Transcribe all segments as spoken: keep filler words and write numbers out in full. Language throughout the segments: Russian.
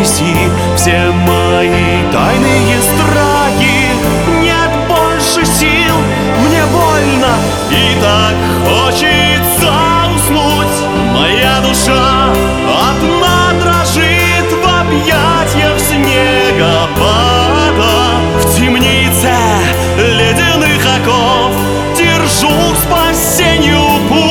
неси все мои тайные страхи. Нет больше сил, мне больно, и так хочется уснуть. Моя душа одна дрожит в объятиях снегопада. В темнице ледяных оков держу к спасению путь.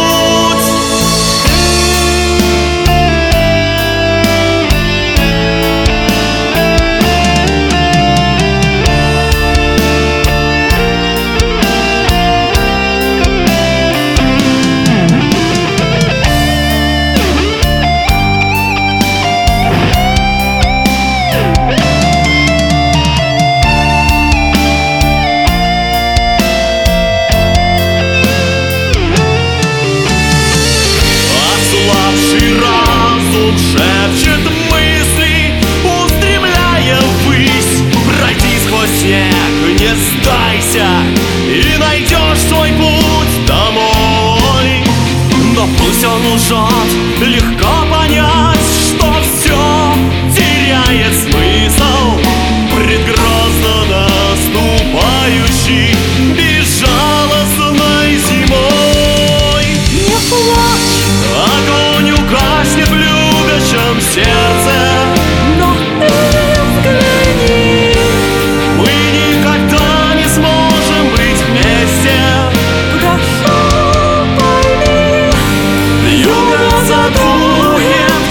Шепчет мысли, устремляя ввысь. Пройди сквозь снег, не сдайся, и найдешь свой путь домой. Но пусть он лжет, легко понять, что все теряет смысл пред грозно наступающей безжалостной зимой. Не плачь, огонь угаснет в любящем сердце, но ты взгляни. мы никогда не сможем быть вместе. Прошу, пойми, Вьюга задует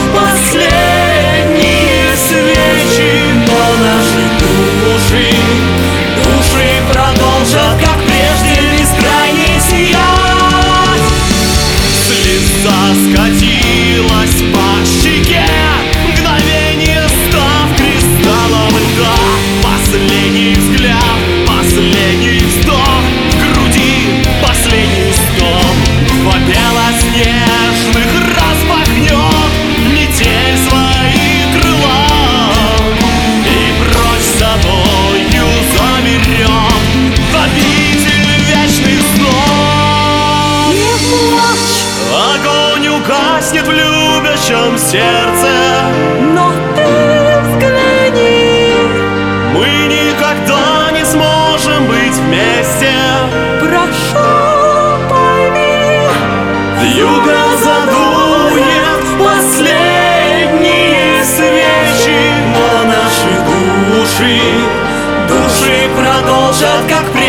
последние свечи, но наши души, души продолжат, как прежде, бескрайне сиять. Слеза скатилась по щеке, мгновение став кристаллом льда. Последний взгляд, последний вздох, в груди последний стон. Во белоснежных распахнет метель свои крыла, и прочь с тобою заберем в обитель вечных снов. не плачь, Огонь угаснет в любящем сердце, но ты взгляни. мы никогда не сможем быть вместе. Прошу, пойми, Вьюга задует последние свечи, но наши души, души продолжат, как прежде,